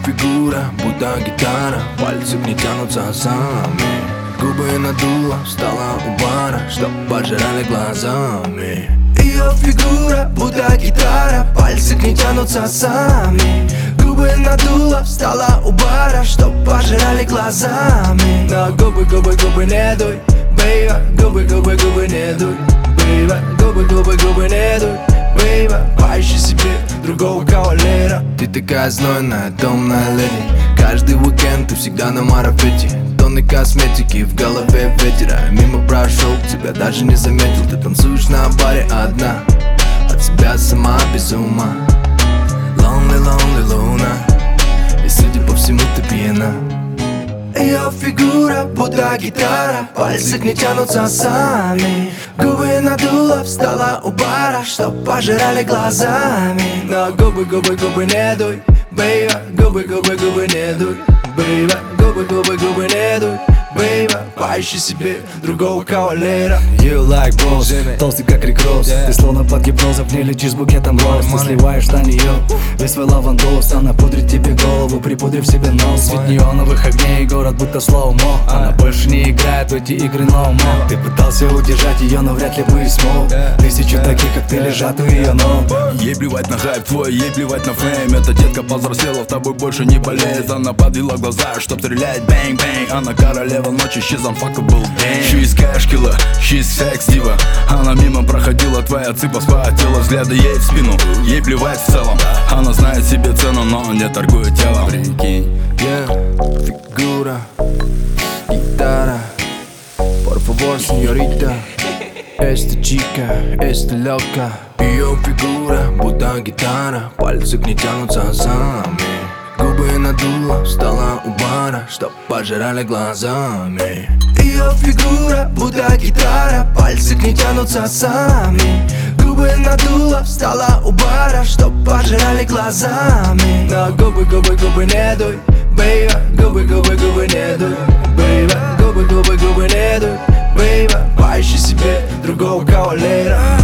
фигура, будто гитара, пальцы к ней тянутся сами. Губы надула, встала у бара, чтоб пожирали глазами. Ее фигура, будто гитара, пальцы к ней тянутся сами. Губы надула, встала у бара, чтоб пожирали глазами. На губы, губы, губы не дуй, бейба. Губы, губы, губы не дуй, бейба. Губы, губы, губы не дуй, бейба. Поищи себе другого кавалера. Ты такая знойная, томная леди. Каждый уикенд ты всегда на марафете. Тонны косметики, в голове ветер. Мимо прошел, тебя даже не заметил. Ты танцуешь на баре одна, от себя сама без ума. Lonely, lonely луна, и судя по всему ты пьяна. Ее фигура, будто гитара, пальцы к ней тянутся сами. Губы надула, встала у бара, чтоб пожирали глазами. Но губы, губы, губы не дуй, бейба. Губы, губы, губы не дуй, бейба. Губы, губы, губы не дуй, бейба. Поищи себе другого кавалера. You like boss, толстый как Рик Росс. Ты словно под гипнозом, в ней летишь с букетом роз. Ты сливаешь на нее весь свой лавандос. Она пудрит тебе голову, припудрив себе нос. Свет неоновых огней, город будто слоумо. Она больше не играет в эти игры no-mo. Ты пытался удержать ее, но вряд ли бы и смог. Тысячи таких, как ты, лежат у ее ног. Ей плевать на хайп твой, ей плевать на фейм. Эта детка повзрослела, в тобой больше не болеет. Она подвела глаза, чтоб стрелять, бэнг-бэнг. Она королева ночи, she's unfuckable damn. She's cash killer, she's sex diva. Она мимо проходила, твоя цыпа спохотела. Взгляды ей в спину, ей плевать в целом. Она знает себе цену, но не торгует телом. Прикинь, фигура, гитара. Por favor, señorita, esta chica, esta loca. Ее фигура, будто гитара, пальцы к ней тянутся сами. Губы надула, встала у бара, чтоб пожирали глазами. Ее фигура, будто гитара, пальцы к ней тянутся сами. Губы надула, встала у бара, чтоб пожирали глазами. Но губы, губы, губы не дуй, бейба. Губы, губы, губы не дуй, бейба. Губы, губы, губы не дуй, бейба. Поищи себе другого кавалера.